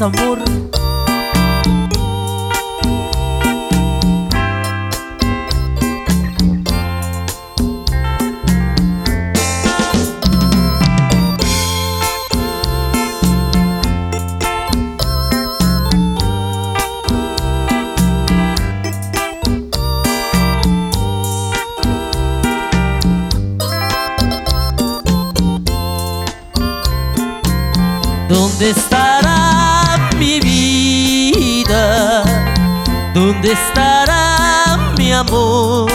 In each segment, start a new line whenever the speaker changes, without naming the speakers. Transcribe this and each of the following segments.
amor. ¿Dónde estará mi vida? ¿Dónde estará mi amor?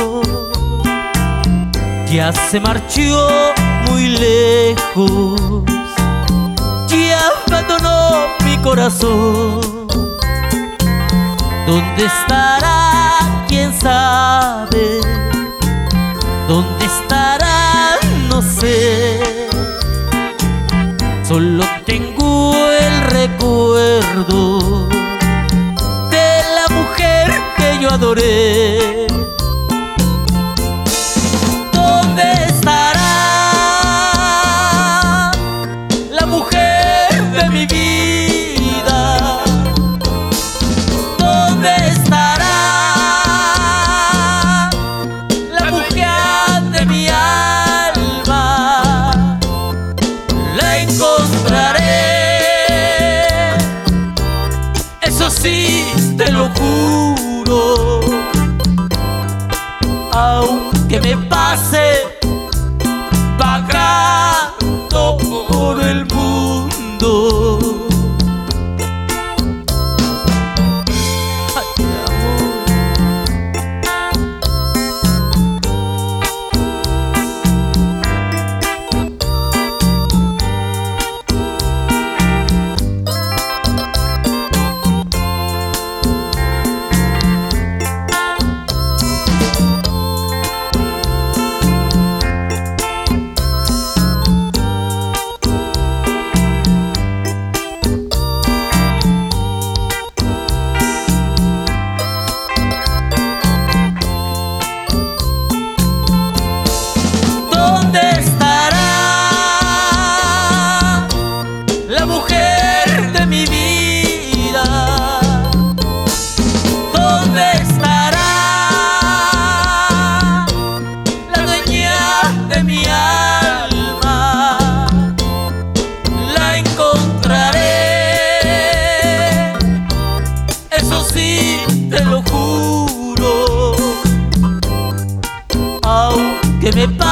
Ya se marchó muy lejos, ya abandonó mi corazón. ¿Dónde estará? ¿Quién sabe? ¿Dónde estará? No sé. Solo tengo el recuerdo de la mujer que yo adoré. ¿Dónde estará la mujer de mi vida? ¿Dónde estará la mujer de mi alma? La encontraré, eso sí te lo juro, aunque me pase vagando por el mundo. Ay, amor. ¿Dónde estará la mujer de mi vida? ¿Dónde estará la dueña de mi alma? La encontraré, eso sí te lo juro, aunque me